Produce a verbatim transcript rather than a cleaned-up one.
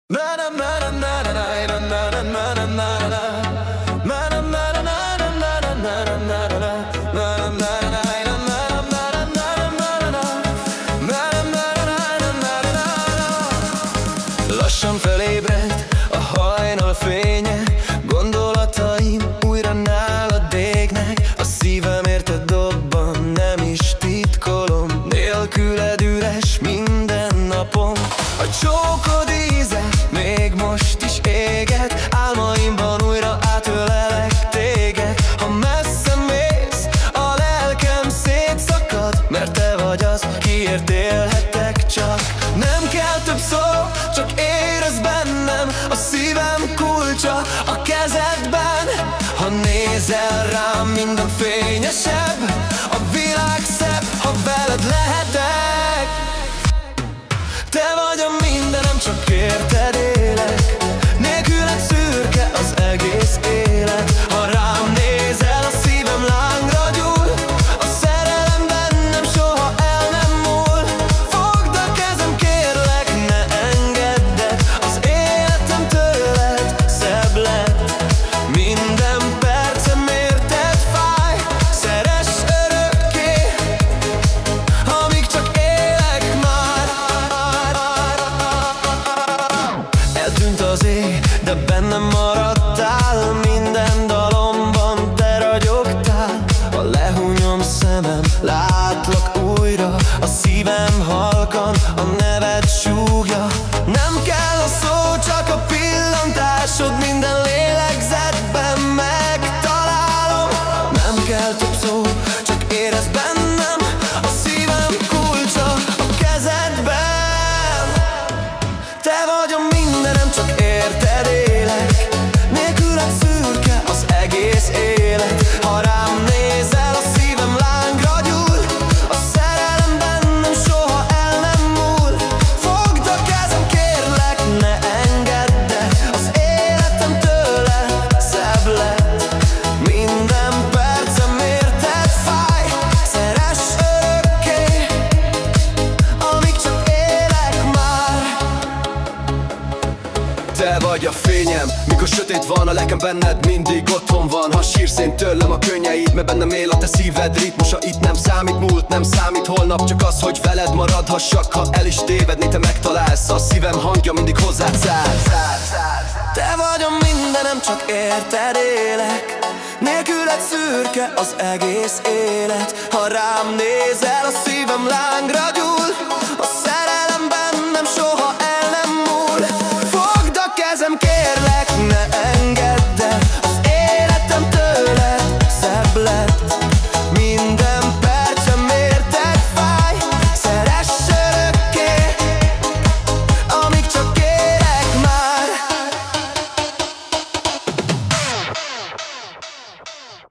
Lassan felébred a hajnal fénye, gondolataim újra nálad égnek. A szívem érted dobban, nem is titkolom, nélküled üres minden napom. A csókod íze még most is éget, álmaimban újra átölelek téged. Ha messze mész, a lelkem szétszakad, mert te vagy az, kiért élhetek csak. Nem kell több szó, csak érezd bennem, a szívem kulcsa a kezedben. Ha nézel rám, minden fényesebb, a világ szebb, ha veled lehetek. Te vagy a mindenem, csak érted élek, nélküled szürke az egész élet. Ha rám nézel, a szívem lángra gyúl, a szerelem bennem soha el nem múl. Fogd a kezem, kérlek, ne engedd el, az életem tőled szebb lett. Minden percem érted fáj, szeress örökké, amíg csak élek már. Eltűnt az ég, de bennem maradtál, minden dalomban te ragyogtál. Ha lehúnyom szemem, látlak újra, a szívem halkan a neved súgja. Nem kell a szó, csak a pillantásod, minden lélegzetben megtalálom. Nem kell több szó, csak érezd bennem, a szívem kulcsa a kezedben. Te vagy a mindenem, csak érted élek, nélküled szürke az egész élet. Ha rám nézel, a szívem lángra gyúl, a szerelem bennem soha el nem múl. Fogd a kezem, kérlek, ne engedd el, az életem tőled szebb lett. Minden percem érted fáj, szeress örökké, amíg csak élek már. Te vagy a fényem, mikor sötét van, a lelkem benned mindig otthon van. Ha sírsz, én tőlem a könnyeid, mert bennem él a te szíved ritmusa. Itt nem számít múlt, nem számít holnap, csak az, hogy veled maradhassak. Ha el is tévedni, te megtalálsz, a szívem hangja mindig hozzád száll. Te vagy a mindenem, csak érted élek, nélküled szürke az egész élet. Ha rám nézel, a szívem lángra gyúl, a